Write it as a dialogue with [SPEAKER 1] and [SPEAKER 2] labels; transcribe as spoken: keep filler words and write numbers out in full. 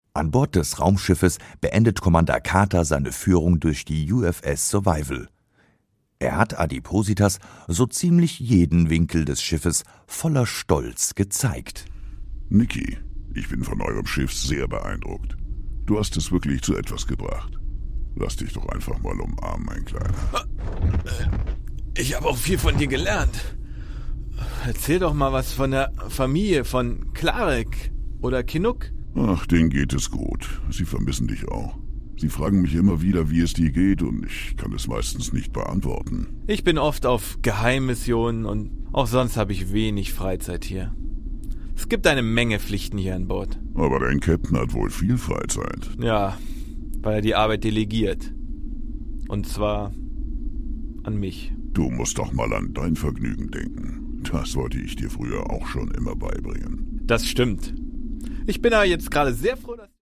[SPEAKER 1] An Bord des Raumschiffes beendet Commander Carter seine Führung durch die U S S Survival. Er hat Adipositas so ziemlich jeden Winkel des Schiffes voller Stolz gezeigt.
[SPEAKER 2] Niki, ich bin von eurem Schiff sehr beeindruckt. Du hast es wirklich zu etwas gebracht. Lass dich doch einfach mal umarmen, mein Kleiner.
[SPEAKER 3] Ich habe auch viel von dir gelernt. Erzähl doch mal was von der Familie von Klarek oder Kinuk.
[SPEAKER 2] Ach, denen geht es gut. Sie vermissen dich auch. Sie fragen mich immer wieder, wie es dir geht, und ich kann es meistens nicht beantworten.
[SPEAKER 3] Ich bin oft auf Geheimmissionen und auch sonst habe ich wenig Freizeit hier. Es gibt eine Menge Pflichten hier an Bord.
[SPEAKER 2] Aber dein Captain hat wohl viel Freizeit.
[SPEAKER 3] Ja, weil er die Arbeit delegiert. Und zwar an mich.
[SPEAKER 2] Du musst doch mal an dein Vergnügen denken. Das wollte ich dir früher auch schon immer beibringen.
[SPEAKER 3] Das stimmt. Ich bin aber jetzt gerade sehr froh, dass...